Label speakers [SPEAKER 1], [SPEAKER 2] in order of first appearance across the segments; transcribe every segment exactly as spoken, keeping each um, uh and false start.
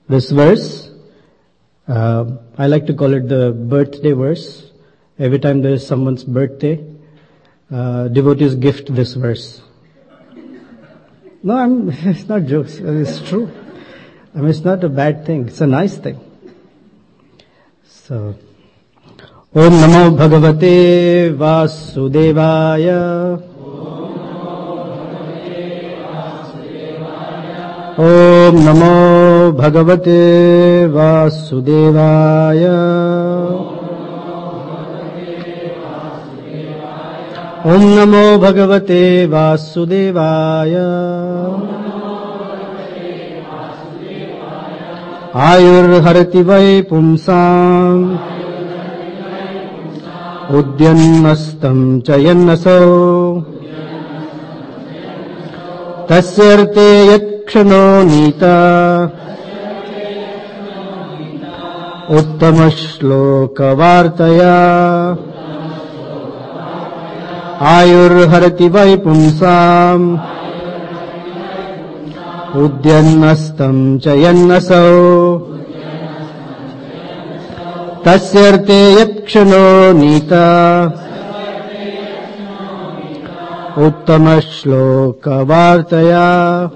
[SPEAKER 1] This verse, uh, I like to call it the birthday verse. Every time there is someone's birthday, uh, devotees gift this verse. No, I'm, it's not jokes. It's true. I mean, it's not a bad thing. It's a nice thing. So, Om Namo Bhagavate Vasudevaya. Om Namo Bhagavate Vasudevaya. Om Namo Bhagavate Vasudevaya. Ayur Harati Vai Pumsam Udyanmastam Chayannaso Tasyarte Yakshano Nita Uttama Vartaya Ayur Harati Vai Pumsam Udyanmastam Chayannaso Tasyarte Yakshano Nita Uttama Shloka Vartaya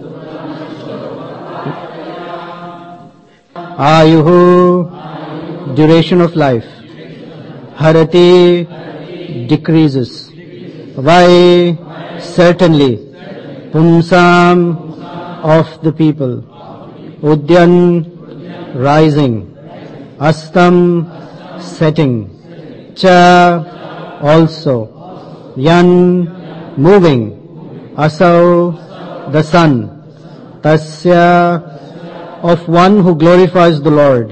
[SPEAKER 1] Ayuhu, duration of life. Harati, decreases. Vai, certainly. Pumsam, of the people. Udyan, rising. Astam, setting. Cha, also. Yan, moving. Asau, the sun. Tasya, of one who glorifies the Lord.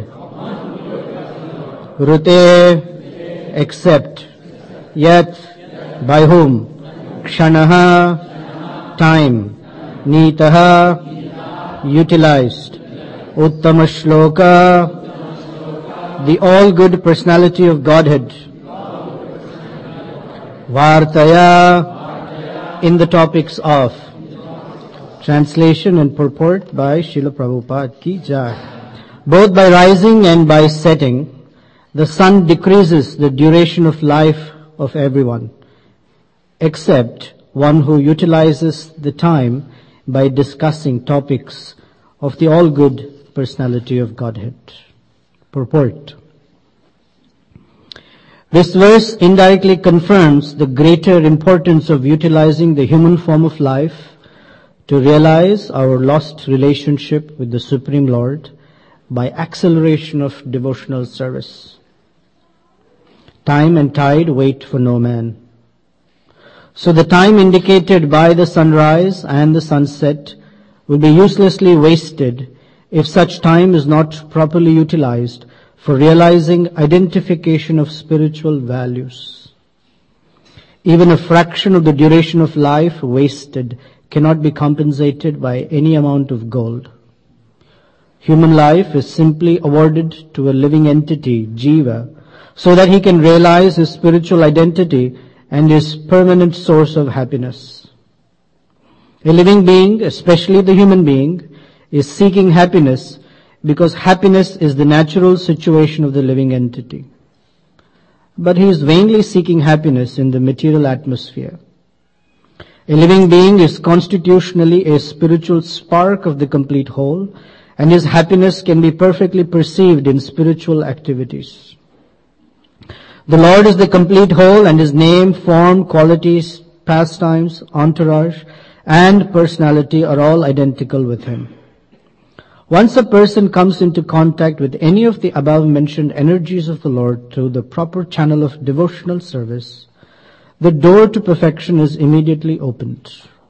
[SPEAKER 1] Rute, except. Yet, by whom? Kshanaha, time. Nitaha, utilized. Uttama Shloka, the all-good personality of Godhead. Vartaya, in the topics of. Translation and purport by Srila Prabhupada Ki Jai. Both by rising and by setting, the sun decreases the duration of life of everyone, except one who utilizes the time by discussing topics of the all-good personality of Godhead. Purport. This verse indirectly confirms the greater importance of utilizing the human form of life to realize our lost relationship with the Supreme Lord by acceleration of devotional service. Time and tide wait for no man. So the time indicated by the sunrise and the sunset will be uselessly wasted if such time is not properly utilized for realizing identification of spiritual values. Even a fraction of the duration of life wasted cannot be compensated by any amount of gold. Human life is simply awarded to a living entity, Jiva, so that he can realize his spiritual identity and his permanent source of happiness. A living being, especially the human being, is seeking happiness because happiness is the natural situation of the living entity. But he is vainly seeking happiness in the material atmosphere. A living being is constitutionally a spiritual spark of the complete whole, and his happiness can be perfectly perceived in spiritual activities. The Lord is the complete whole, and his name, form, qualities, pastimes, entourage, and personality are all identical with him. Once a person comes into contact with any of the above-mentioned energies of the Lord through the proper channel of devotional service, the door to perfection is immediately opened.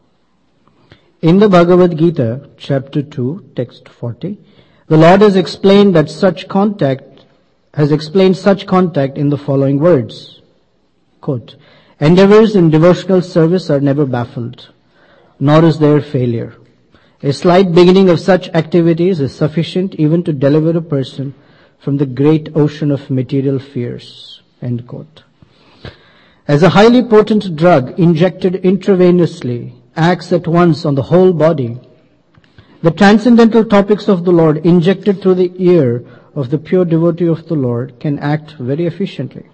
[SPEAKER 1] In the Bhagavad Gita, chapter two, text forty, the Lord has explained that such contact, has explained such contact in the following words. Quote, endeavors in devotional service are never baffled, nor is there failure. A slight beginning of such activities is sufficient even to deliver a person from the great ocean of material fears. End quote. As a highly potent drug injected intravenously acts at once on the whole body, The transcendental topics of the Lord injected through the ear of the pure devotee of the Lord can act very efficiently.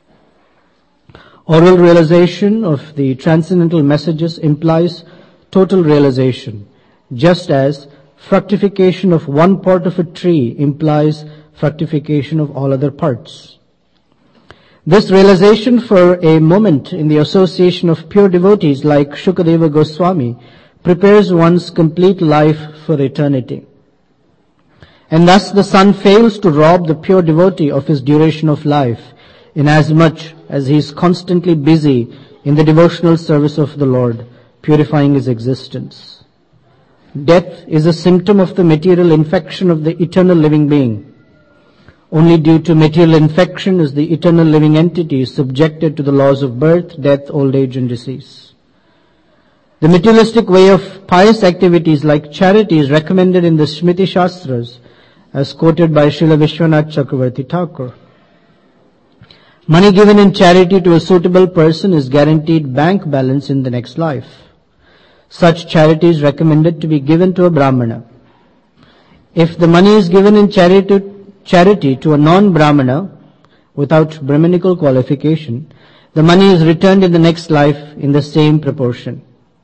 [SPEAKER 1] Oral realization of the transcendental messages implies total realization, just as fructification of one part of a tree implies fructification of all other parts. This realization for a moment in the association of pure devotees like Shukadeva Goswami prepares one's complete life for eternity. And thus the sun fails to rob the pure devotee of his duration of life, inasmuch as he is constantly busy in the devotional service of the Lord, purifying his existence. Death is a symptom of the material infection of the eternal living being. Only due to material infection is the eternal living entity subjected to the laws of birth, death, old age, and disease. The materialistic way of pious activities like charity is recommended in the Smriti Shastras, as quoted by Srila Vishwanath Chakravarti Thakur. Money given in charity to a suitable person is guaranteed bank balance in the next life. Such charity is recommended to be given to a Brahmana. If the money is given in charity charity to a non-Brahmana without Brahminical qualification, the money is returned in the next life in the same proportion.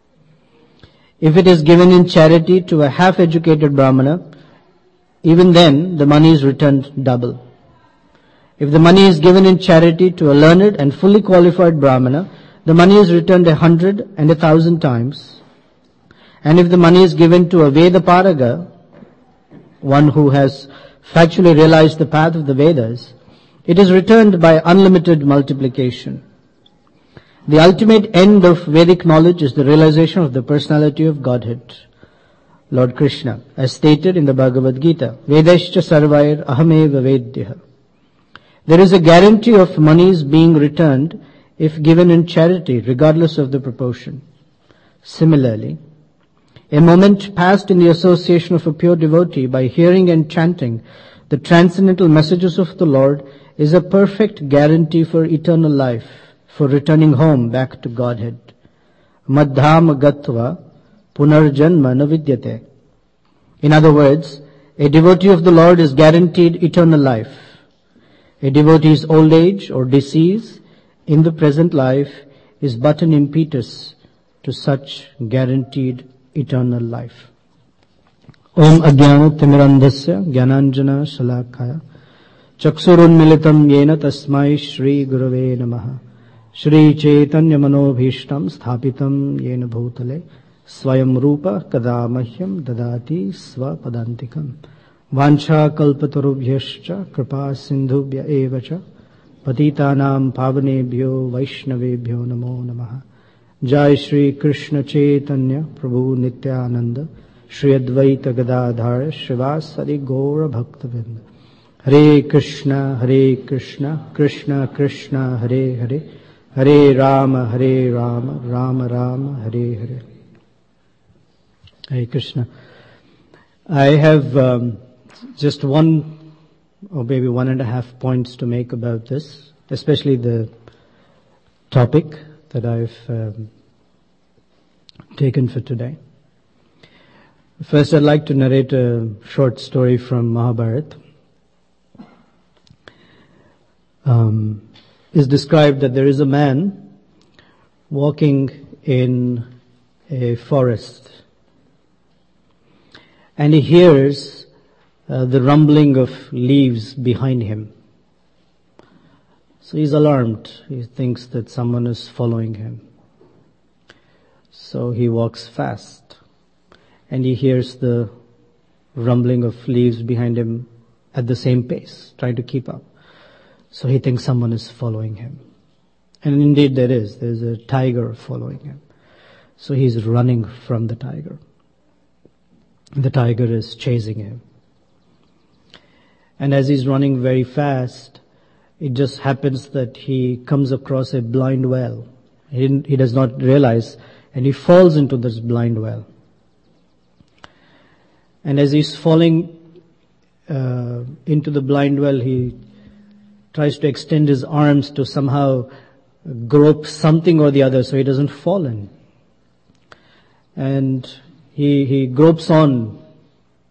[SPEAKER 1] If it is given in charity to a half-educated Brahmana, even then the money is returned double. If the money is given in charity to a learned and fully qualified Brahmana, the money is returned a hundred and a thousand times. And if the money is given to a Veda Paraga, one who has factually realized the path of the Vedas, it is returned by unlimited multiplication. The ultimate end of Vedic knowledge is the realization of the personality of Godhead, Lord Krishna, as stated in the Bhagavad Gita, Vedascha sarvair ahameva vedyah. There is a guarantee of monies being returned if given in charity, regardless of the proportion. Similarly, a moment passed in the association of a pure devotee by hearing and chanting the transcendental messages of the Lord is a perfect guarantee for eternal life, for returning home back to Godhead. Madham gatva punarjanma na vidyate. In other words, a devotee of the Lord is guaranteed eternal life. A devotee's old age or disease in the present life is but an impetus to such guaranteed eternal life. Om Ajnana Timirandhasya Jnananjana Shalakaya Chaksurunmilitam Yena Tasmai Shri Gurave Namaha Shri Chaitanya Manobhishtam Sthapitam Yena Bhutale Swayam Rupa Kadamahyam Dadati Swapadantikam Vancha Kalpatarubhyascha Kripa Sindhubhya Evacha Patitanam Pavanebhyo Vaishnavebhyo Namo Namaha. Jai Shri Krishna Chaitanya Prabhu Nityananda Shri Advaita Gadadhara Srivasadi Gaura Bhaktavinda. Hare Krishna Hare Krishna Krishna Krishna Hare Hare Hare Rama Hare Rama Rama Rama Hare Hare. Hare Krishna. I have um, just one or maybe one and a half points to make about this, especially the topic that I've um, taken for today. First, I'd like to narrate a short story from Mahabharata. Um, it's described that there is a man walking in a forest, and he hears uh, the rumbling of leaves behind him. So he's alarmed. He thinks that someone is following him. So he walks fast, and he hears the rumbling of leaves behind him at the same pace, trying to keep up. So he thinks someone is following him. And indeed there is. There's a tiger following him. So he's running from the tiger. The tiger is chasing him. And as he's running very fast, it just happens that he comes across a blind well. He, didn't, he does not realize, and he falls into this blind well. And as he's falling uh, into the blind well, he tries to extend his arms to somehow grope something or the other so he doesn't fall in. And he, he gropes on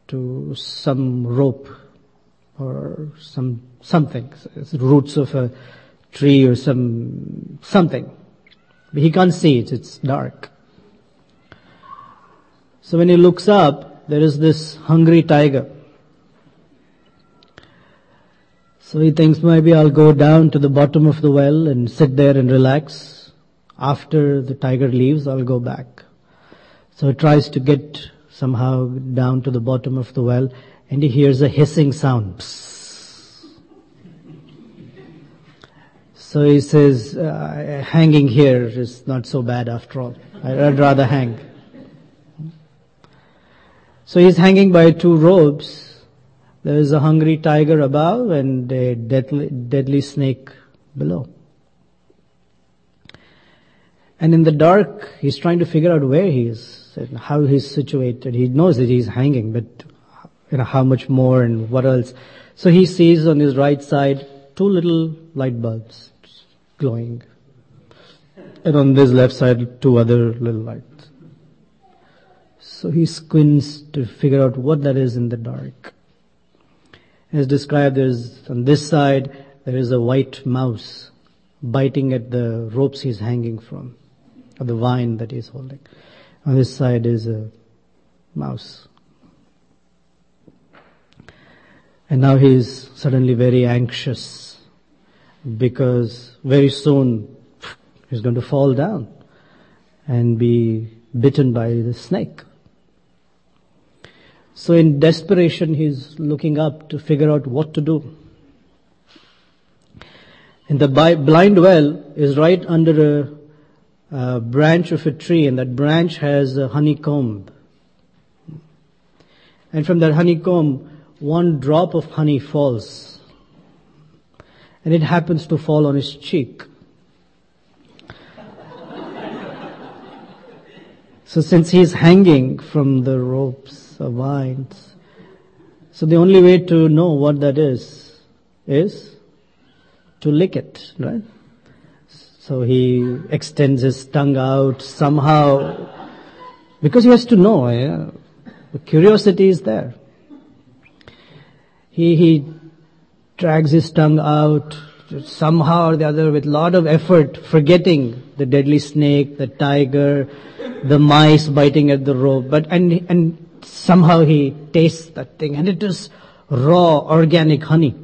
[SPEAKER 1] to some rope or some something, roots of a tree or some something. But he can't see it, it's dark. So when he looks up, there is this hungry tiger. So he thinks, maybe I'll go down to the bottom of the well and sit there and relax. After the tiger leaves, I'll go back. So he tries to get somehow down to the bottom of the well, and he hears a hissing sound. Psst. So he says, uh, hanging here is not so bad after all. I'd rather hang. So he's hanging by two ropes. There is a hungry tiger above and a deadly, deadly snake below. And in the dark, he's trying to figure out where he is and how he's situated. He knows that he's hanging, but you know, how much more and what else. So he sees on his right side two little light bulbs glowing. And on this left side, two other little lights. So he squints to figure out what that is in the dark. As described, there's on this side, there is a white mouse biting at the ropes he's hanging from, or the vine that he's holding. On this side is a mouse. And now he's suddenly very anxious because very soon he's going to fall down and be bitten by the snake. So in desperation, he's looking up to figure out what to do. And the blind well is right under a, a branch of a tree, and that branch has a honeycomb. And from that honeycomb, one drop of honey falls. And it happens to fall on his cheek. So since he's hanging from the ropes, or vines, so the only way to know what that is, is to lick it, right? So he extends his tongue out somehow, because he has to know, yeah? The curiosity is there. He, he drags his tongue out somehow or the other with a lot of effort, forgetting the deadly snake, the tiger, the mice biting at the rope, but, and, and somehow he tastes that thing, and it is raw, organic honey.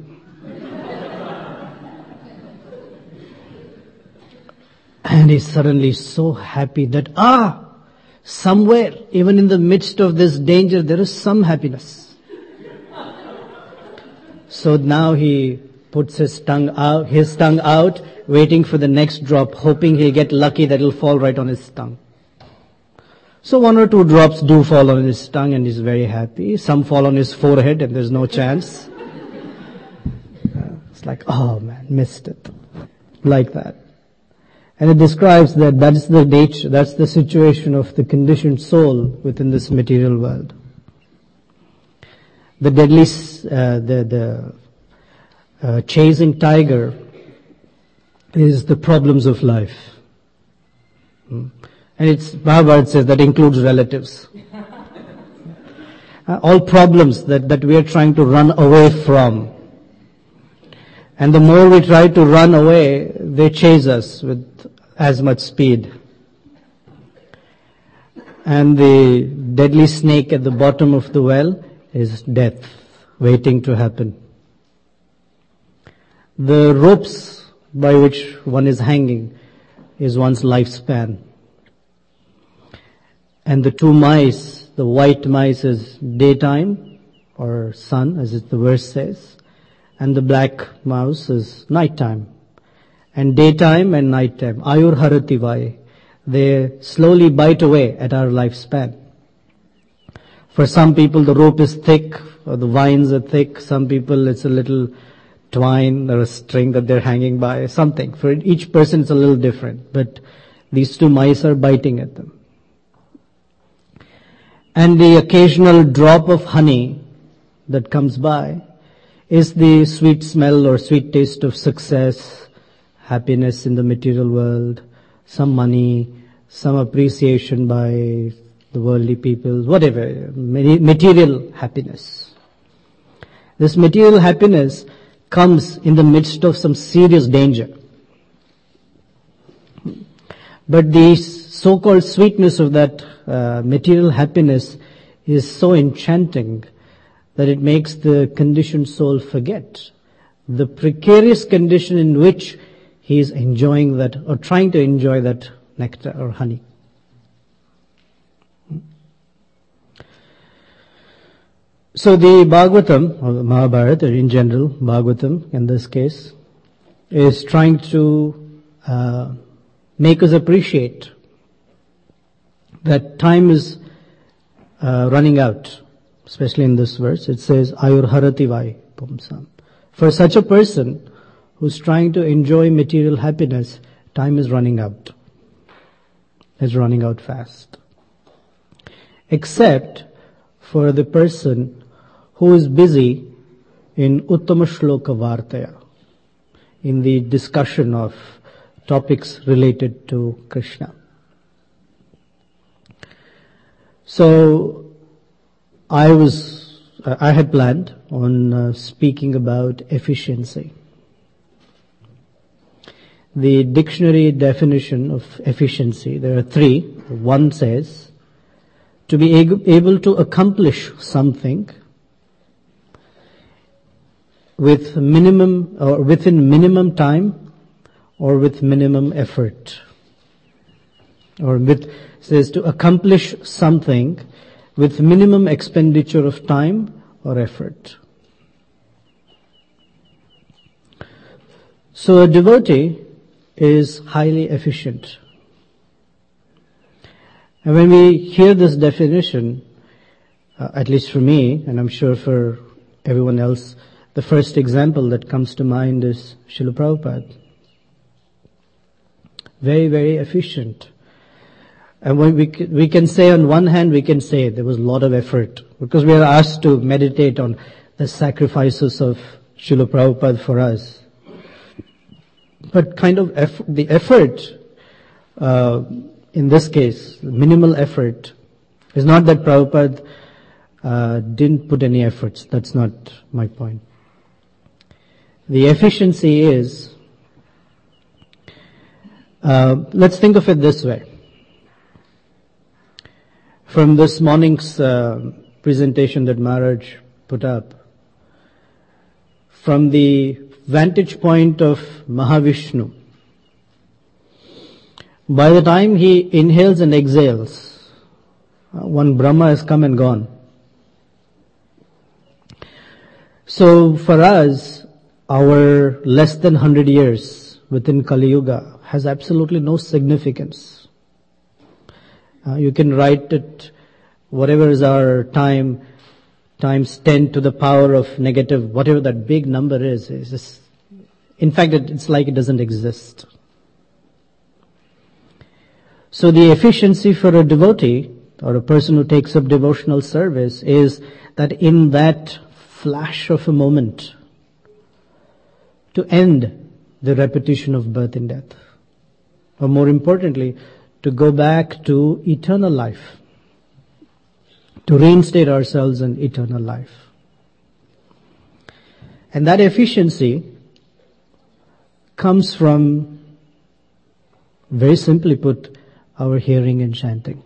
[SPEAKER 1] And he's suddenly so happy that, ah, somewhere, even in the midst of this danger, there is some happiness. So now he puts his tongue out, his tongue out, waiting for the next drop, hoping he'll get lucky that it'll fall right on his tongue. So one or two drops do fall on his tongue and he's very happy. Some fall on his forehead and there's no chance. Uh, it's like, oh man, missed it. Like that. And it describes that that's the nature, that's the situation of the conditioned soul within this material world. The deadly, uh, the, the uh, chasing tiger is the problems of life. Hmm. And it's, Mahabharata says that includes relatives. uh, all problems that, that we are trying to run away from. And the more we try to run away, they chase us with as much speed. And the deadly snake at the bottom of the well is death, waiting to happen. The ropes by which one is hanging is one's lifespan. And the two mice, the white mice is daytime or sun, as it, the verse says, and the black mouse is nighttime. And daytime and nighttime, ayur harati vai, they slowly bite away at our lifespan. For some people the rope is thick or the vines are thick. Some people it's a little twine or a string that they're hanging by, something. For each person it's a little different. But these two mice are biting at them. And the occasional drop of honey that comes by is the sweet smell or sweet taste of success, happiness in the material world, some money, some appreciation by the worldly people, whatever, material happiness. This material happiness comes in the midst of some serious danger. But the so-called sweetness of that uh, material happiness is so enchanting that it makes the conditioned soul forget the precarious condition in which he is enjoying that, or trying to enjoy that nectar or honey. So the Bhagavatam, or the Mahabharata in general, Bhagavatam in this case, is trying to uh, make us appreciate that time is uh, running out. Especially in this verse, it says, Ayur harati vai pumsam. For such a person who's trying to enjoy material happiness, time is running out. It's running out fast. Except for the person who is busy in Uttama Shloka Vartaya, in the discussion of topics related to Krishna. So, I was, I had planned on uh, speaking about efficiency. The dictionary definition of efficiency, there are three. One says, to be able to accomplish something with minimum, or within minimum time, or with minimum effort. Or with, says to accomplish something with minimum expenditure of time or effort. So a devotee is highly efficient. And when we hear this definition, uh, at least for me, and I'm sure for everyone else, the first example that comes to mind is Srila Prabhupada. Very, very efficient. And when we we can say on one hand, we can say there was a lot of effort, because we are asked to meditate on the sacrifices of Srila Prabhupada for us. But kind of eff- the effort, uh, in this case, minimal effort, is not that Prabhupada uh, didn't put any efforts. That's not my point. The efficiency is, uh, let's think of it this way. From this morning's uh, presentation that Maharaj put up, from the vantage point of Mahavishnu, by the time he inhales and exhales, uh, one Brahma has come and gone. So for us, our less than one hundred years within Kali Yuga has absolutely no significance. Uh, you can write it, whatever is our time, times ten to the power of negative, whatever that big number is. It's just, in fact, it, it's like it doesn't exist. So the efficiency for a devotee, or a person who takes up devotional service, is that in that flash of a moment, to end the repetition of birth and death. Or more importantly, to go back to eternal life, to reinstate ourselves in eternal life. And that efficiency comes from, very simply put, our hearing and chanting.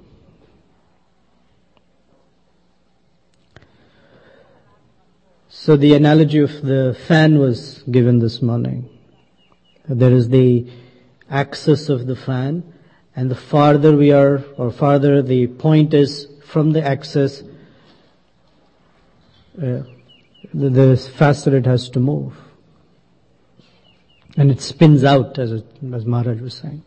[SPEAKER 1] So the analogy of the fan was given this morning. There is the axis of the fan, and the farther we are, or farther the point is from the axis, uh, the, the faster it has to move. And it spins out, as, it, as Maharaj was saying.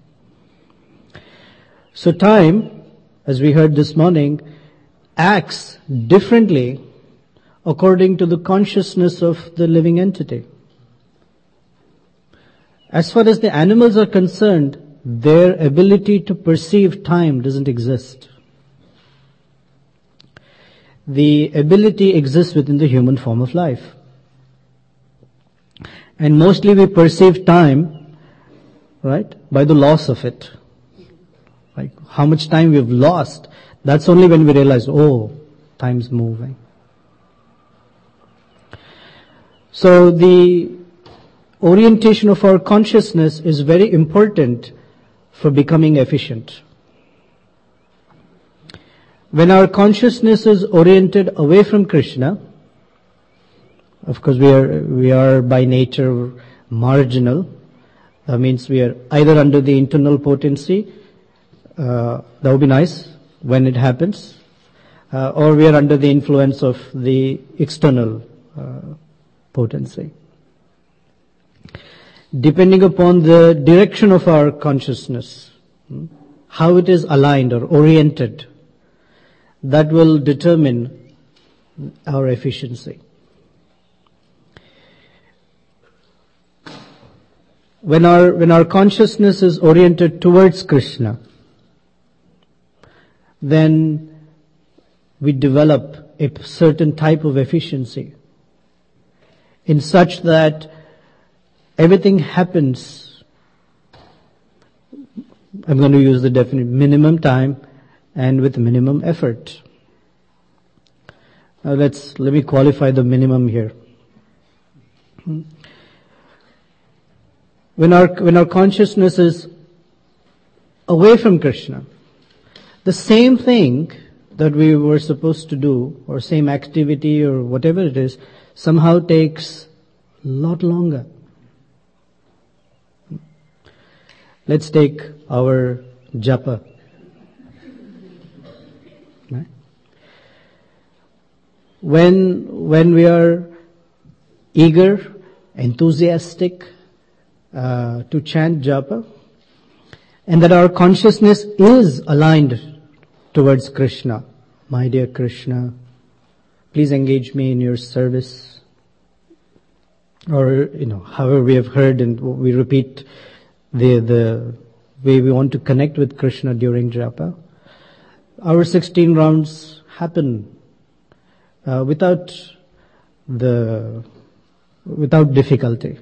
[SPEAKER 1] So time, as we heard this morning, acts differently according to the consciousness of the living entity. As far as the animals are concerned, their ability to perceive time doesn't exist. The ability exists within the human form of life. And mostly we perceive time, right, by the loss of it. Like how much time we've lost, That's only when we realize, oh, time's moving. So the orientation of our consciousness is very important for becoming efficient. When our consciousness is oriented away from Krishna, of course we are, we are by nature marginal. That means we are either under the internal potency, uh, that would be nice when it happens, uh, or we are under the influence of the external uh, potency. Depending upon the direction of our consciousness, how it is aligned or oriented, that will determine our efficiency. When our, when our consciousness is oriented towards Krishna, then we develop a certain type of efficiency in such that everything happens, I'm going to use the definite, minimum time and with minimum effort. Now let's, let me qualify the minimum here. When our, when our consciousness is away from Krishna, the same thing that we were supposed to do, or same activity or whatever it is, somehow takes a lot longer. Let's take our japa. Right? When, when we are eager, enthusiastic uh, to chant japa, and that our consciousness is aligned towards Krishna, my dear Krishna, please engage me in your service. Or, you know, however we have heard and we repeat the, the way we want to connect with Krishna during japa. Our sixteen rounds happen uh, without the, without difficulty.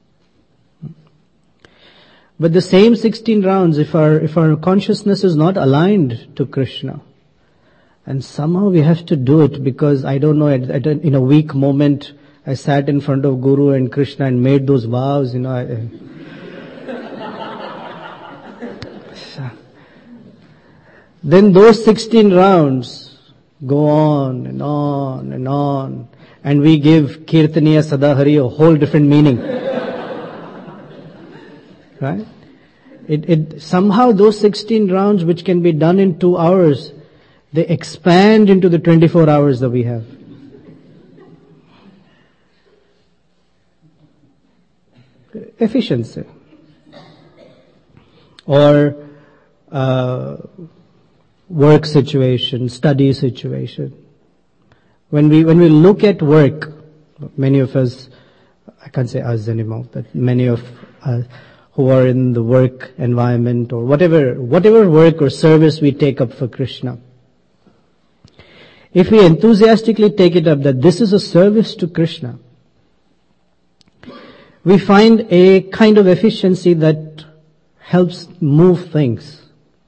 [SPEAKER 1] But the same sixteen rounds, if our, if our consciousness is not aligned to Krishna, and somehow we have to do it because, I don't know, at, at a, in a weak moment, I sat in front of Guru and Krishna and made those vows, you know. I, then those sixteen rounds go on and on and on, and we give Kirtaniya Sadahari a whole different meaning. Right? It, it, somehow those sixteen rounds which can be done in two hours, they expand into the twenty-four hours that we have. Efficiency. Or uh, work situation, study situation. When we when we look at work, many of us, I can't say us anymore, but many of us who are in the work environment or whatever whatever work or service we take up for Krishna, if we enthusiastically take it up that this is a service to Krishna, we find a kind of efficiency that helps move things.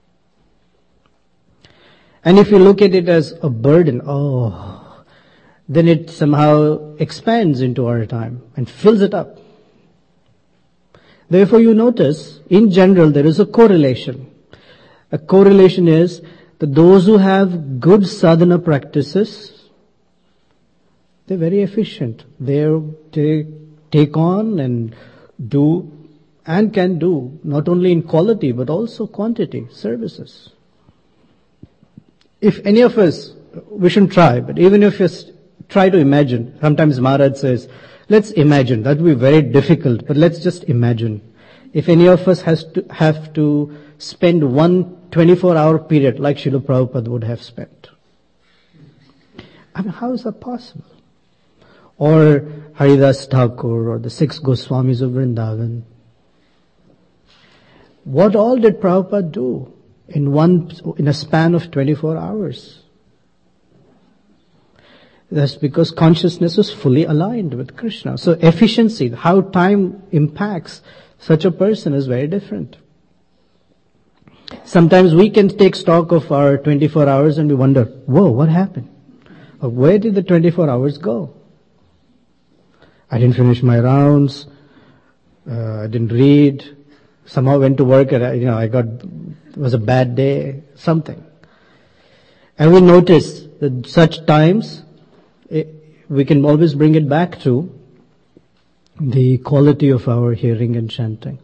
[SPEAKER 1] And if you look at it as a burden, oh, then it somehow expands into our time and fills it up. Therefore you notice, in general, there is a correlation. A correlation is that those who have good sadhana practices, they're very efficient. They're, they take on and do and can do, not only in quality but also quantity, services. If any of us, we shouldn't try, but even if you try to imagine, sometimes Maharaj says, let's imagine, that would be very difficult, but let's just imagine. If any of us has to have to spend one twenty-four hour period like Srila Prabhupada would have spent. I mean, how is that possible? Or Haridas Thakur or the six Goswamis of Vrindavan. What all did Prabhupada do in one, in a span of twenty-four hours? That's because consciousness is fully aligned with Krishna. So efficiency, how time impacts such a person is very different. Sometimes we can take stock of our twenty-four hours and we wonder, whoa, what happened? Or where did the twenty-four hours go? I didn't finish my rounds. Uh, I didn't read. Somehow went to work and I, you know, I got, it was a bad day, something. And we notice that such times, it, we can always bring it back to the quality of our hearing and chanting.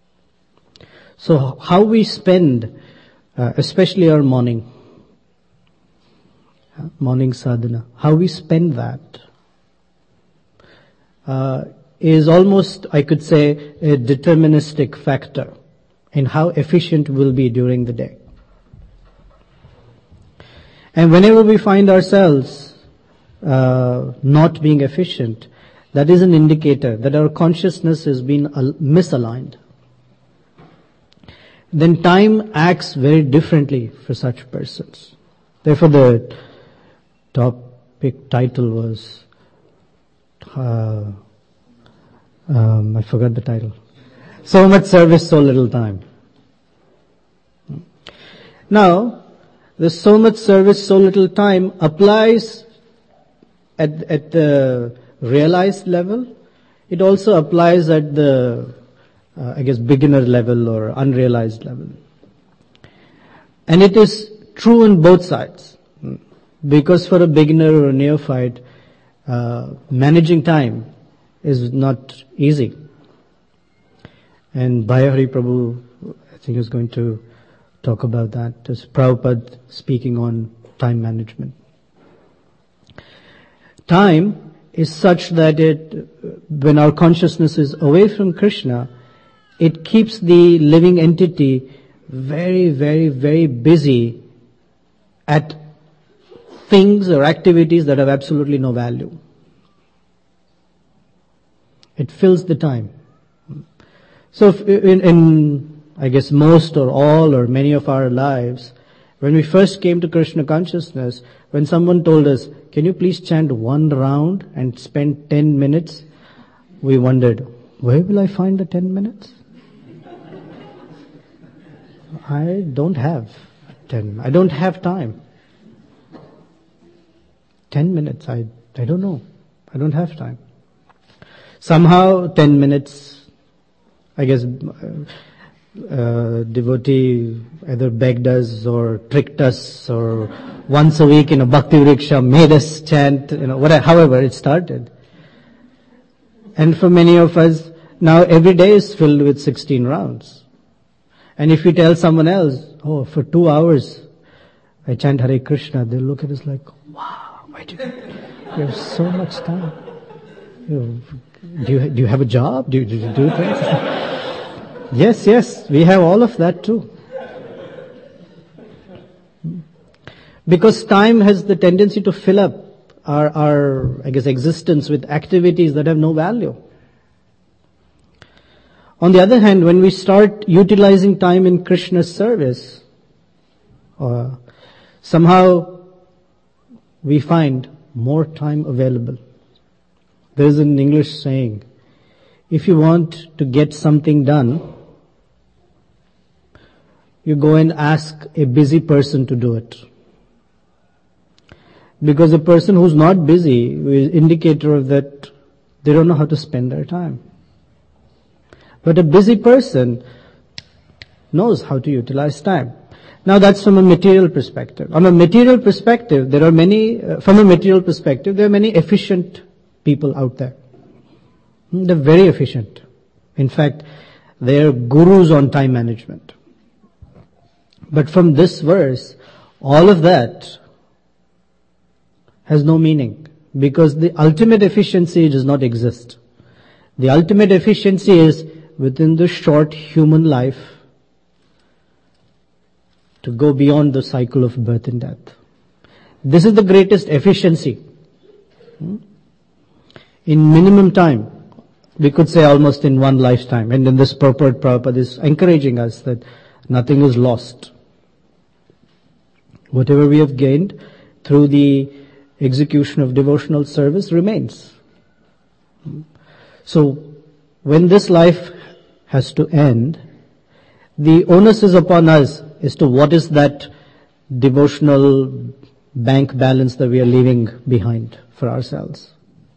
[SPEAKER 1] So how we spend, uh, especially our morning, uh, morning sadhana, how we spend that, uh, is almost, I could say, a deterministic factor in how efficient we'll be during the day. And whenever we find ourselves uh, not being efficient, that is an indicator that our consciousness has been misaligned. Then time acts very differently for such persons. Therefore the topic title was uh, Um, I forgot the title. So much service, so little time. Now, the so much service, so little time applies at, at the realized level. It also applies at the, uh, I guess, beginner level or unrealized level. And it is true on both sides. Because for a beginner or a neophyte, uh, managing time is not easy. And Bhayahari Prabhu, I think, is going to talk about that. As Prabhupada speaking on time management. Time is such that it, when our consciousness is away from Krishna, it keeps the living entity very, very, very busy at things or activities that have absolutely no value. It fills the time. So if in, in, I guess, most or all or many of our lives, when we first came to Krishna consciousness, when someone told us, can you please chant one round and spend ten minutes? We wondered, where will I find the ten minutes? I don't have ten. I don't have time. Ten minutes, I, I don't know. I don't have time. Somehow, ten minutes, I guess, uh, devotee either begged us or tricked us or once a week in a bhakti vriksha made us chant, you know, whatever, however it started. And for many of us, now every day is filled with sixteen rounds. And if we tell someone else, oh, for two hours I chant Hare Krishna, they'll look at us like, wow, why do you, you have so much time? You know, Do you, do you have a job? Do you, do you do things? Yes, yes, we have all of that too. Because time has the tendency to fill up our, our, I guess, existence with activities that have no value. On the other hand, when we start utilizing time in Krishna's service, uh, somehow we find more time available. There is an English saying, if you want to get something done, you go and ask a busy person to do it. Because a person who's not busy is an indicator of that they don't know how to spend their time. But a busy person knows how to utilize time. Now that's from a material perspective. On a material perspective, there are many, uh, from a material perspective, there are many efficient people out there. They're very efficient. In fact, they're gurus on time management. But from this verse, all of that has no meaning because the ultimate efficiency does not exist. The ultimate efficiency is within the short human life to go beyond the cycle of birth and death. This is the greatest efficiency. In minimum time, we could say almost in one lifetime. And in this purport, Prabhupada is encouraging us that nothing is lost. Whatever we have gained through the execution of devotional service remains. So, when this life has to end, the onus is upon us as to what is that devotional bank balance that we are leaving behind for ourselves.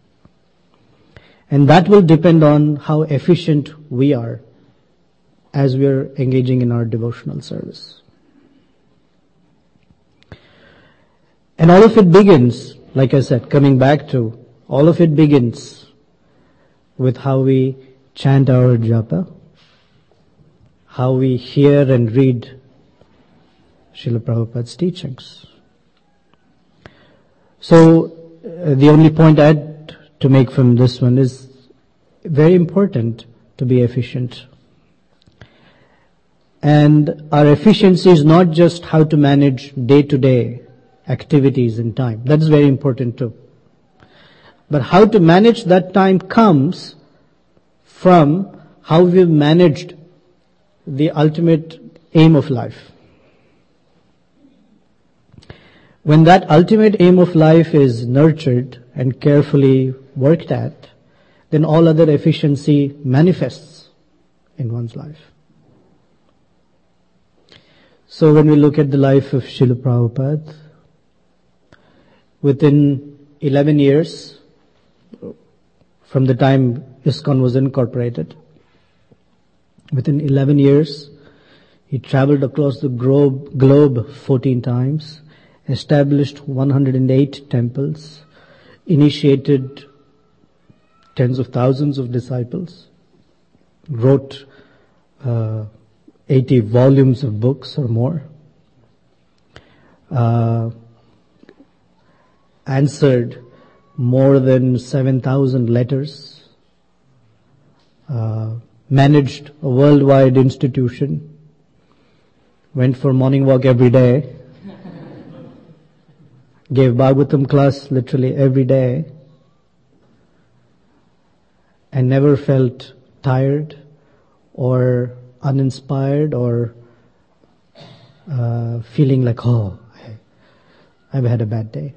[SPEAKER 1] And that will depend on how efficient we are as we are engaging in our devotional service. And all of it begins, like I said, coming back to, all of it begins with how we chant our japa, how we hear and read Srila Prabhupada's teachings. So, uh, the only point I had to make from this one is very important to be efficient. And our efficiency is not just how to manage day-to-day activities in time. That is very important too. But how to manage that time comes from how we've managed the ultimate aim of life. When that ultimate aim of life is nurtured and carefully worked at, then all other efficiency manifests in one's life. So when we look at the life of Srila Prabhupada, within eleven years from the time ISKCON was incorporated, within eleven years, he traveled across the globe, globe fourteen times, established one hundred eight temples, initiated tens of thousands of disciples, wrote uh, eighty volumes of books or more, uh, answered more than seven thousand letters, uh, managed a worldwide institution, went for morning walk every day, gave Bhagavatam class literally every day, and never felt tired or uninspired or uh, feeling like, oh, I, I've had a bad day.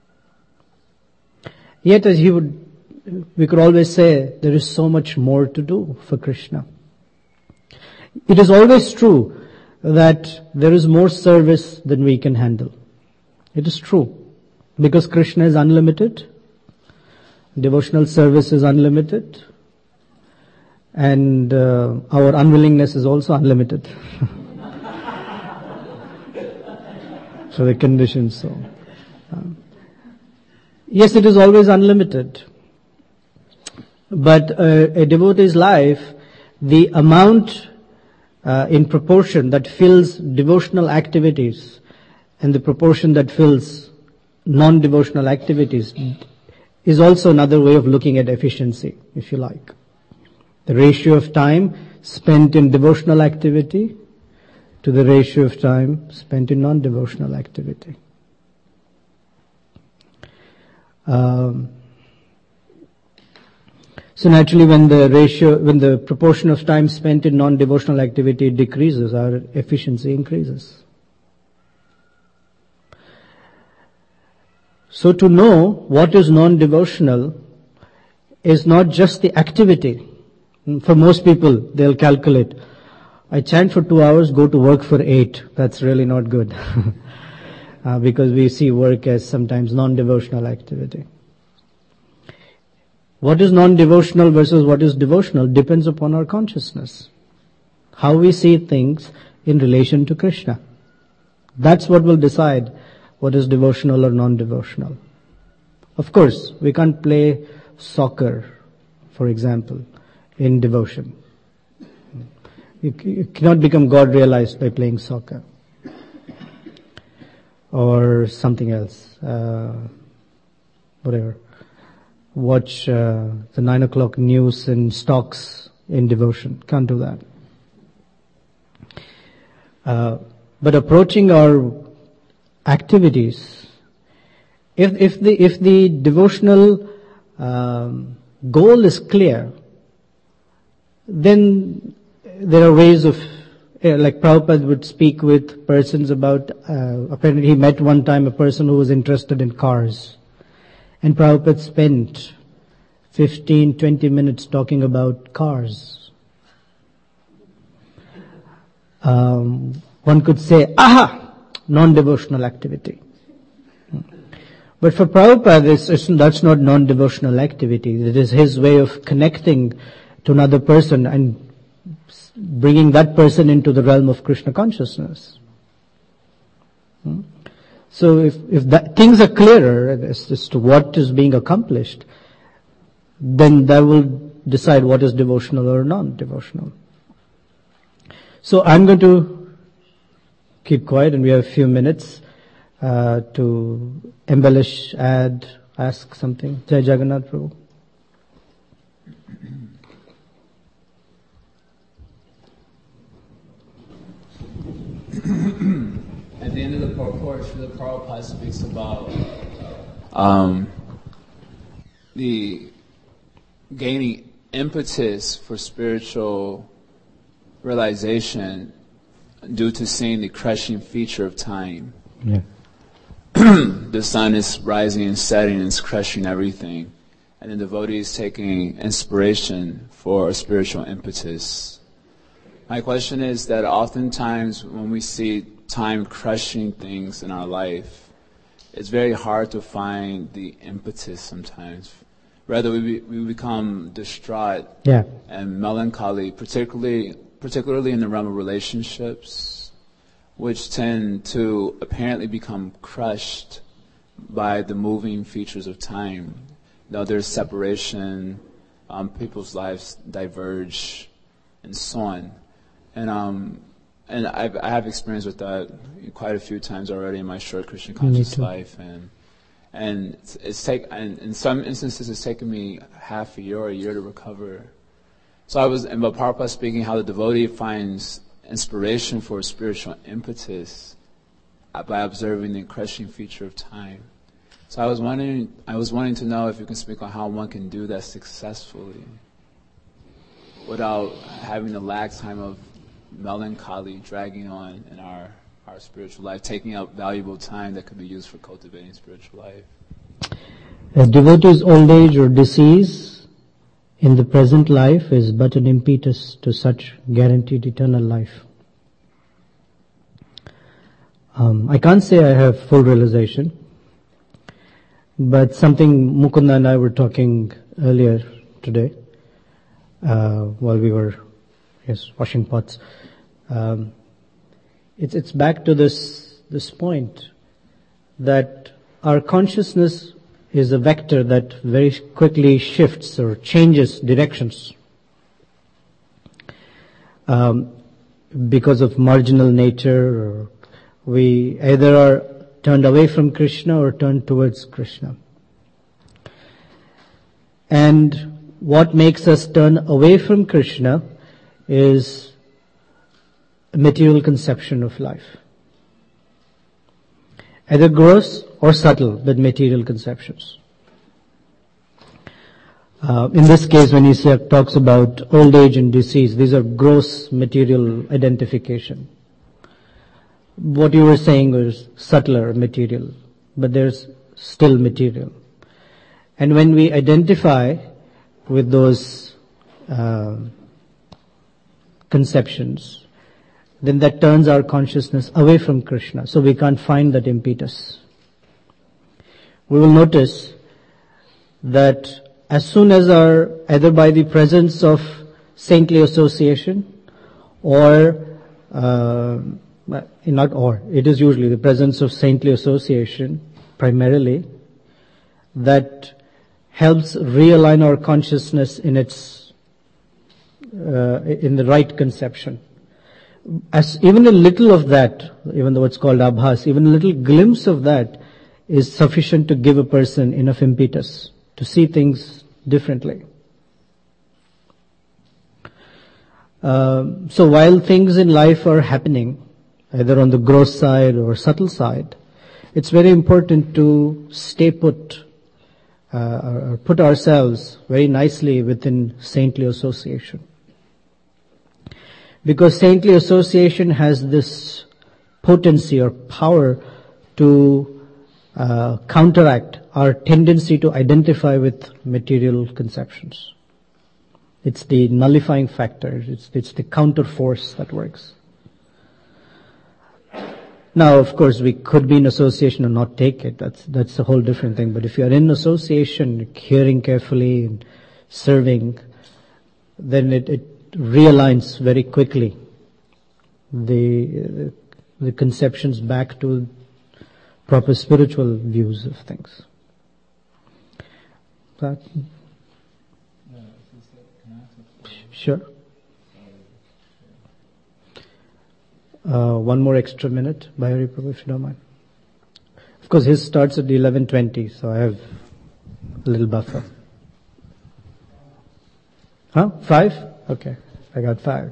[SPEAKER 1] Yet as he would, we could always say, there is so much more to do for Krishna. It is always true that there is more service than we can handle. It is true. Because Krishna is unlimited, devotional service is unlimited, and uh, our unwillingness is also unlimited. So the conditions so. Um, yes, it is always unlimited. But uh, a devotee's life, the amount uh, in proportion that fills devotional activities and the proportion that fills non-devotional activities is also another way of looking at efficiency, if you like. The ratio of time spent in devotional activity to the ratio of time spent in non-devotional activity. Um, so naturally when the ratio, when the proportion of time spent in non-devotional activity decreases, our efficiency increases. So to know what is non-devotional is not just the activity. For most people, they'll calculate, I chant for two hours, go to work for eight. That's really not good. uh, because we see work as sometimes non-devotional activity. What is non-devotional versus what is devotional depends upon our consciousness. How we see things in relation to Krishna. That's what will decide what is devotional or non-devotional. Of course, we can't play soccer, for example, in devotion. You, you cannot become God realized by playing soccer. Or something else. Uh, whatever. Watch uh, the nine o'clock news and stocks in devotion. Can't do that. Uh, but approaching our activities, if if the if the devotional um, goal is clear, then there are ways of, uh, like Prabhupada would speak with persons about, uh, apparently he met one time a person who was interested in cars. And Prabhupada spent fifteen, twenty minutes talking about cars. Um, one could say, aha, non-devotional activity. But for Prabhupada, it's, it's, that's not non-devotional activity. It is his way of connecting to another person and bringing that person into the realm of Krishna consciousness. Hmm? So if, if that, things are clearer as, as to what is being accomplished, then that will decide what is devotional or non-devotional. So I'm going to keep quiet, and we have a few minutes uh, to embellish, add, ask something. Jai Jagannath Prabhu.
[SPEAKER 2] At the end of the purport, Srila Prabhupada speaks about um, the gaining impetus for spiritual realization due to seeing the crushing feature of time.
[SPEAKER 1] Yeah.
[SPEAKER 2] The sun is rising and setting and it's crushing everything. And the devotee is taking inspiration for a spiritual impetus. My question is that oftentimes when we see time crushing things in our life, it's very hard to find the impetus sometimes. Rather, we, we become distraught
[SPEAKER 1] yeah.
[SPEAKER 2] and melancholy, particularly particularly in the realm of relationships, which tend to apparently become crushed by the moving features of time. Now there's separation, um, people's lives diverge, and so on. And um, and I've, I have experience with that quite a few times already in my short Krishna conscious life, and and it's, it's take and in some instances it's taken me half a year or a year to recover. So I was, and but Prabhupada speaking how the devotee finds inspiration for a spiritual impetus by observing the crushing feature of time. So I was wondering, I was wanting to know if you can speak on how one can do that successfully without having the lag time of melancholy dragging on in our, our spiritual life, taking up valuable time that could be used for cultivating spiritual life.
[SPEAKER 1] A devotee's old age or disease in the present life is but an impetus to such guaranteed eternal life. Um, I can't say I have full realization, but something Mukunda and I were talking earlier today, uh, while we were, yes, washing pots. Um, it's it's back to this this point that our consciousness is a vector that very quickly shifts or changes directions um, because of marginal nature, or we either are turned away from Krishna or turned towards Krishna. And what makes us turn away from Krishna is a material conception of life. Either gross or subtle, but material conceptions. Uh, in this case, when he say, talks about old age and disease, these are gross material identification. What you were saying was subtler material, but there's still material. And when we identify with those uh, conceptions, then that turns our consciousness away from Krishna, so we can't find that impetus. We will notice that as soon as our, either by the presence of saintly association or, uh, not or, it is usually the presence of saintly association primarily that helps realign our consciousness in its, uh, in the right conception. As even a little of that, even though it's called abhas, even a little glimpse of that is sufficient to give a person enough impetus to see things differently. Um, so while things in life are happening, either on the gross side or subtle side, it's very important to stay put, uh, or put ourselves very nicely within saintly association. Because saintly association has this potency or power to uh, counteract our tendency to identify with material conceptions. It's the nullifying factor. It's, it's the counter force that works. Now, of course, we could be in association or not take it. That's that's a whole different thing. But if you're in association, hearing carefully and serving, then it, it realigns very quickly the the conceptions back to proper spiritual views of things. That, sure. Uh, one more extra minute, Bhayari Prabhu, if you don't mind. Of course, his starts at eleven twenty, so I have a little buffer. Huh? Five? Okay, I got five.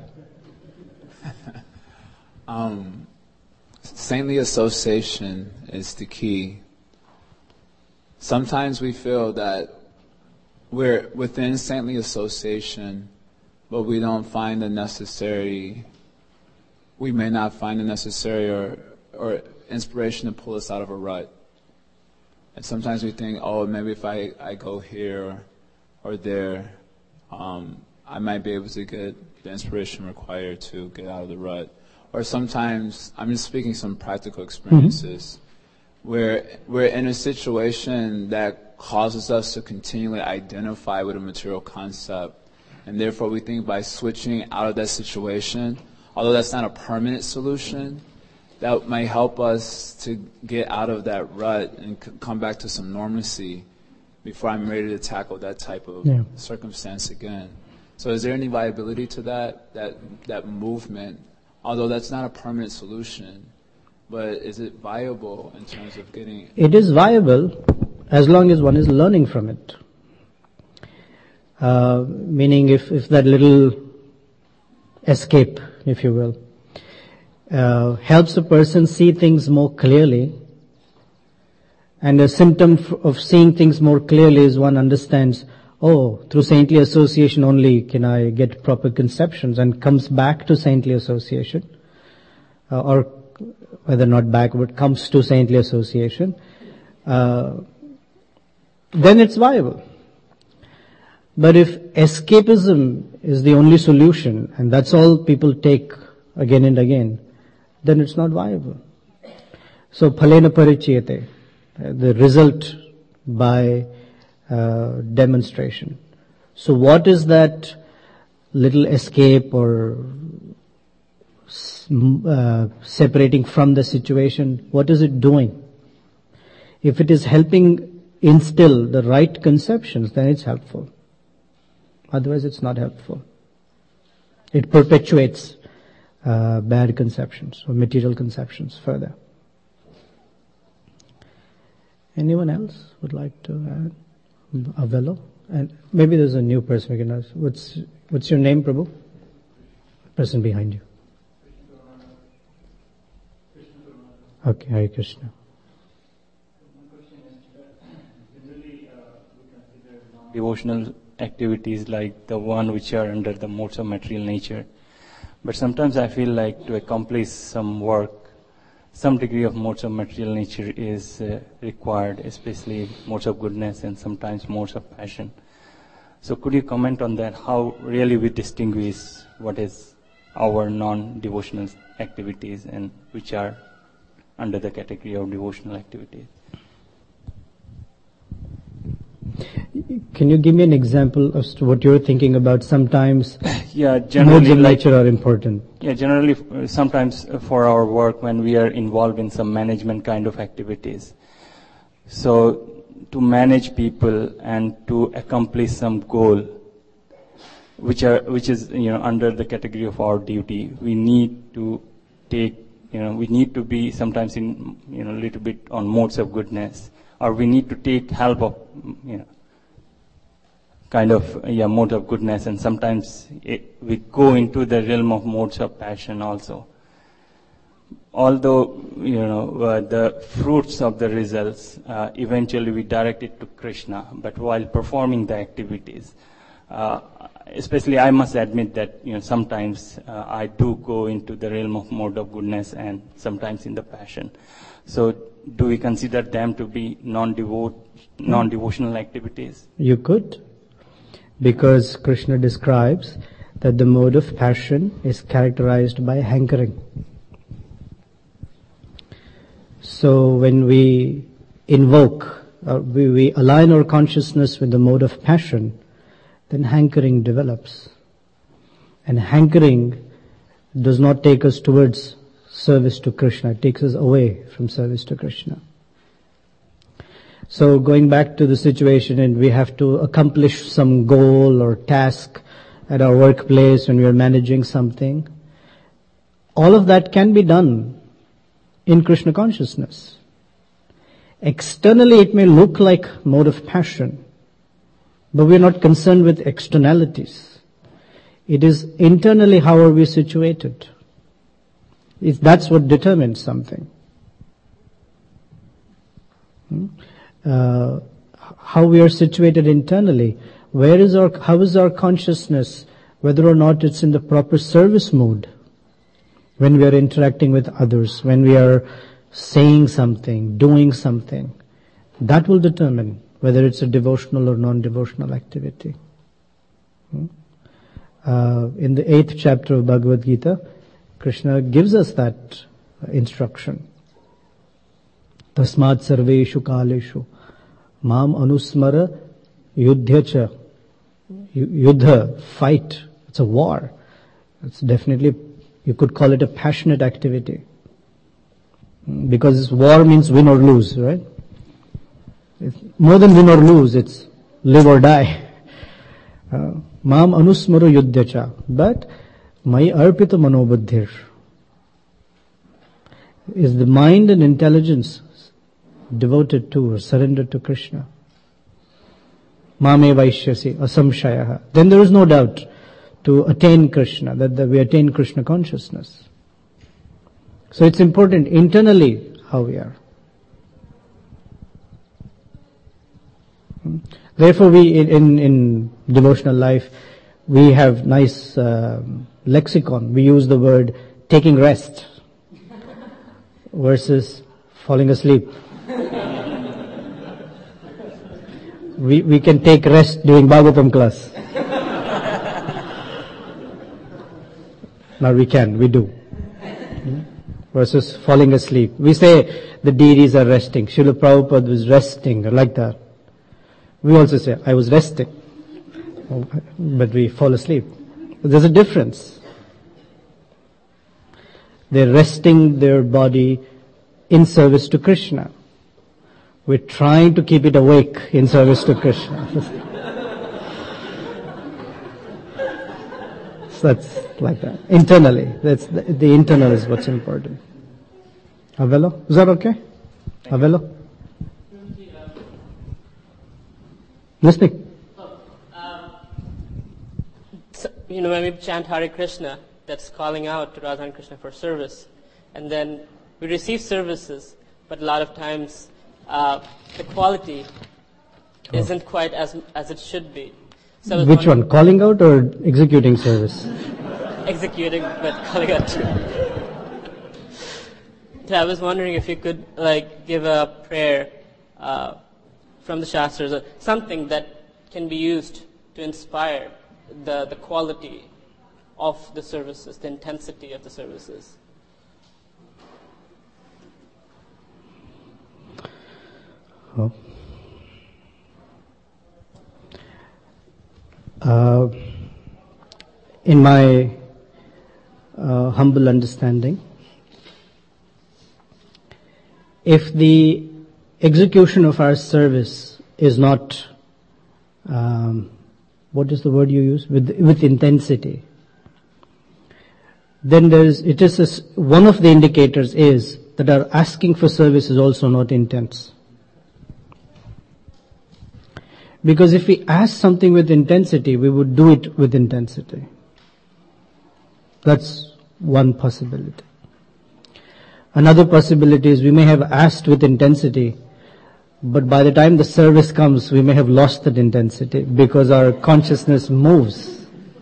[SPEAKER 2] um, saintly association is the key. Sometimes we feel that we're within saintly association, but we don't find the necessary, we may not find the necessary or, or inspiration to pull us out of a rut. And sometimes we think, oh, maybe if I, I go here or, or there, um, I might be able to get the inspiration required to get out of the rut. Or sometimes, I'm just speaking some practical experiences, mm-hmm. where we're in a situation that causes us to continually identify with a material concept. And therefore we think by switching out of that situation, although that's not a permanent solution, that might help us to get out of that rut and c- come back to some normalcy before I'm ready to tackle that type of yeah. circumstance again. So is there any viability to that, that, that movement? Although that's not a permanent solution, but is it viable in terms of getting...
[SPEAKER 1] It is viable as long as one is learning from it. Uh, meaning if, if that little escape, if you will, uh, helps a person see things more clearly, and a symptom f- of seeing things more clearly is one understands, oh, through saintly association only can I get proper conceptions, and comes back to saintly association, uh, or whether not back, but comes to saintly association, uh, then it's viable. But if escapism is the only solution, and that's all people take again and again, then it's not viable. So, phalena parichiyate, the result by uh, demonstration. So what is that little escape or uh, separating from the situation? What is it doing? If it is helping instill the right conceptions, then it's helpful. Otherwise, it's not helpful. It perpetuates uh, bad conceptions or material conceptions further. Anyone else would like to add? Avello? And maybe there's a new person we can ask. What's, what's your name, Prabhu? Person behind you. Okay, Hare Krishna.
[SPEAKER 3] Devotional activities like the one which are under the modes of material nature. But sometimes I feel like to accomplish some work, some degree of modes of material nature is uh, required, especially modes of goodness and sometimes modes of passion. So could you comment on that, how really we distinguish what is our non-devotional activities and which are under the category of devotional activities?
[SPEAKER 1] Can you give me an example as to what you're thinking about? Sometimes
[SPEAKER 3] yeah, generally
[SPEAKER 1] modes of
[SPEAKER 3] like,
[SPEAKER 1] nature are important.
[SPEAKER 3] Yeah, generally uh, sometimes for our work when we are involved in some management kind of activities. So to manage people and to accomplish some goal, which are which is you know under the category of our duty, we need to take you know we need to be sometimes in you know a little bit on modes of goodness, or we need to take help of you know. kind of yeah mode of goodness, and sometimes it, we go into the realm of modes of passion also. Although you know uh, the fruits of the results uh, eventually we direct it to Krishna, but while performing the activities, uh, especially I must admit that you know sometimes uh, I do go into the realm of mode of goodness and sometimes in the passion. So do we consider them to be non-devote, non-devotional activities?
[SPEAKER 1] You could. Because Krishna describes that the mode of passion is characterized by hankering. So when we invoke, uh, we, we align our consciousness with the mode of passion, then hankering develops. And hankering does not take us towards service to Krishna. It takes us away from service to Krishna. So going back to the situation, and we have to accomplish some goal or task at our workplace when we are managing something. All of that can be done in Krishna consciousness. Externally it may look like mode of passion, but we are not concerned with externalities. It is internally how are we situated. It's, that's what determines something. Hmm? Uh, how we are situated internally. Where is our, how is our consciousness, whether or not it's in the proper service mode, when we are interacting with others, when we are saying something, doing something. That will determine whether it's a devotional or non-devotional activity. Hmm? Uh, in the eighth chapter of Bhagavad Gita, Krishna gives us that uh, instruction. Tasmat sarveshu kaleshu mam anusmara yudhya. Yuddha, fight. It's a war. It's definitely, you could call it a passionate activity. Because war means win or lose, right? It's more than win or lose, it's live or die. Mam anusmara yudhya. But mai arpita manobuddhir. Is the mind and intelligence devoted to or surrendered to Krishna? Mame vaishyasi asamshayaha. Then there is no doubt to attain Krishna, that, that we attain Krishna consciousness. So it's important internally how we are. Therefore we, in, in devotional life, we have nice uh, lexicon. We use the word taking rest versus falling asleep. We, we can take rest during Bhagavatam class. Now we can, we do. Versus falling asleep. We say the deities are resting. Srila Prabhupada was resting, like that. We also say, I was resting. But we fall asleep. There's a difference. They're resting their body in service to Krishna. We're trying to keep it awake in service to Krishna. So that's like that. Internally. That's the, the internal is what's important. Avelo? Is that okay? Avelo? Listening.
[SPEAKER 4] Oh, um, so, you know, when we chant Hare Krishna, that's calling out to Radha and Krishna for service. And then we receive services, but a lot of times Uh, the quality oh. isn't quite as as it should be. So
[SPEAKER 1] which one, calling out or executing service?
[SPEAKER 4] Executing, but calling out too. So I was wondering if you could like give a prayer uh, from the Shastras, or something that can be used to inspire the the quality of the services, the intensity of the services.
[SPEAKER 1] Oh. Uh, in my uh, humble understanding, if the execution of our service is not, um, what is the word you use, with with intensity, then there is it is a, one of the indicators is that our asking for service is also not intense. Because if we ask something with intensity, we would do it with intensity. That's one possibility. Another possibility is we may have asked with intensity, but by the time the service comes, we may have lost that intensity because our consciousness moves.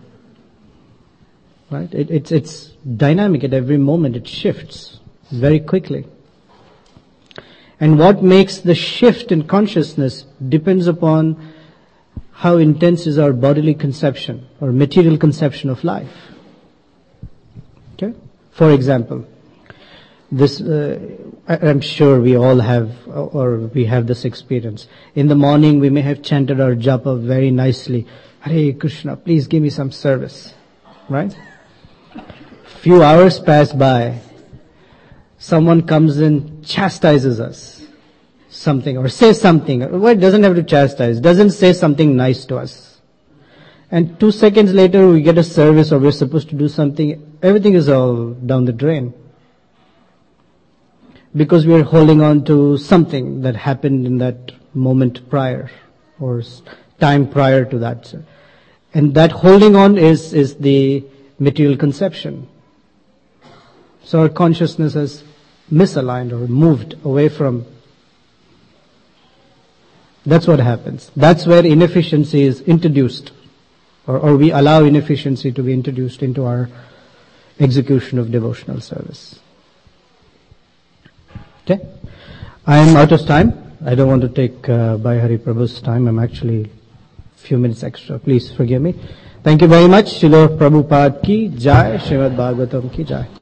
[SPEAKER 1] Right? It, it's, it's dynamic at every moment. It shifts very quickly. And what makes the shift in consciousness depends upon how intense is our bodily conception or material conception of life. Okay? For example, This, uh, I, I'm sure we all have, or we have this experience. In the morning, we may have chanted our japa very nicely. Hare Krishna, please give me some service. Right? Few hours pass by. Someone comes in, chastises us. Something, or says something. Well, it doesn't have to chastise. Doesn't say something nice to us. And two seconds later, we get a service, or we're supposed to do something. Everything is all down the drain. Because we are holding on to something that happened in that moment prior, or time prior to that. And that holding on is, is the material conception. So our consciousness has misaligned or moved away from. That's what happens. That's where inefficiency is introduced, or, or we allow inefficiency to be introduced into our execution of devotional service. Okay? I am out of time. I don't want to take uh, Bhai Hari Prabhu's time. I'm actually a few minutes extra. Please forgive me. Thank you very much. Srila Prabhupada ki jai. Srimad Bhagavatam ki jai.